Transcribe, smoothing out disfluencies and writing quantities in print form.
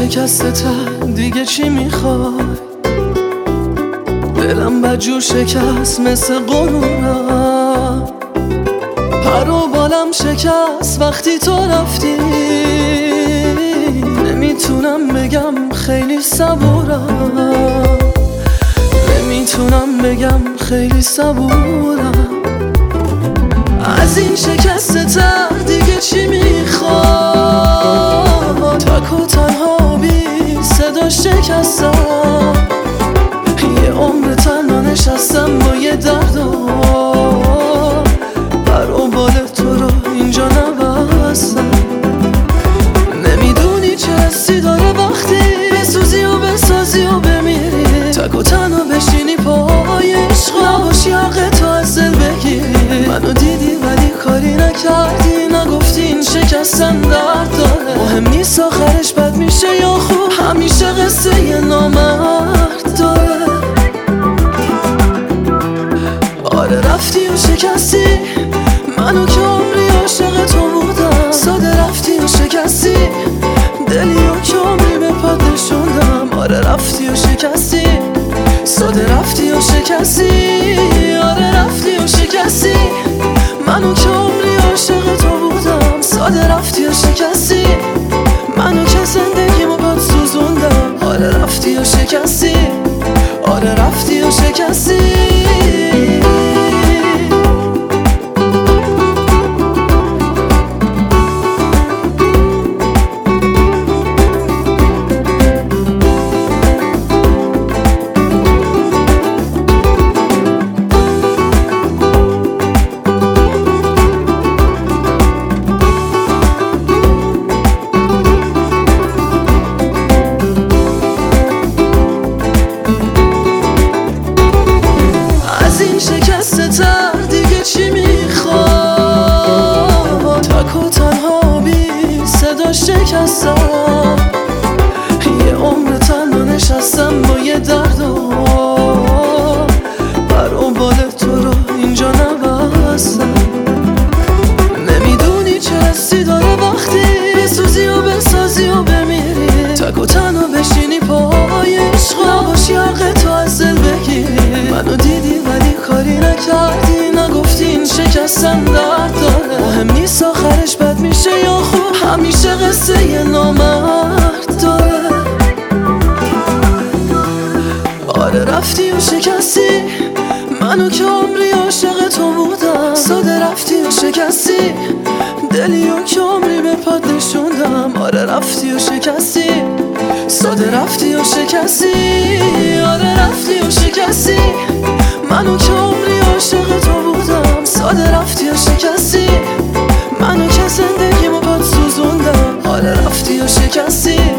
شکسته تر دیگه چی میخوای؟ دلم بدجور شکست مثل قرونم، پر و بالم شکست وقتی تو رفتی. نمیتونم بگم خیلی صبورم، نمیتونم بگم خیلی صبورم. از این شکسته تر دیگه چی میخوام؟ تک و تنها بی صدا شکستم، یه عمر تنها نشستم با یه درد و پر و بال تو رو اینجا نبستم. نمیدونی چه حسی داره وقتی بسوزی و بسازی و بمیری، تک و تنها بشینی پای عشق، نباشی حق تو از دل بگیری. منو دیدی ولی کاری نکردی، نگفتی این شکستن درد داره. مهم نیست آخرش بد میشه یا خوب، همیشه قصه یه نامرد داره. آره رفتی و شکستی منو که عمری عاشق تو بودم. ساده رفتی و شکستی دلی و که عمری به پات نشوندم. آره رفتی و شکستی، ساده رفتی و شکستی. آره رفتی و شکستی منو که عمری عاشق تو بودم. ساده رفتی و شکستی منو که زندگیمو باد سوزوندم. آره رفتی و شکستی، آره رفتی و شکستی. شکسته تر دیگه چی میخوام؟ تک و تنها بی صدا شکستم، یه عمر تنها نشستم با یه درد و پر و بال تو رو اینجا نبستم. نمیدونی چه حسی داره وقتی بسوزی و بسازی و بمیری، تک و تنها بشینی پای عشق، نباشی حق تو از دل بگیری. منو دیدی ولی کاری نکردی، نگفتی این شکستن درد داره. مهم نیست آخرش بد میشه یا خوب، همیشه قصه یه نامرد داره. آره رفتی و شکستی منو که عمری عاشق تو بودم. ساده رفتی و شکستی دلی و که عمری به پات نشوندم. آره رفتی و شکستی، ساده رفتی و شکستی. آره رفتی و شکستی منو که عمری عاشق تو بودم. ساده رفتی و شکستی منو که زندگیمو باد سوزوندم. آره رفتی و شکستی.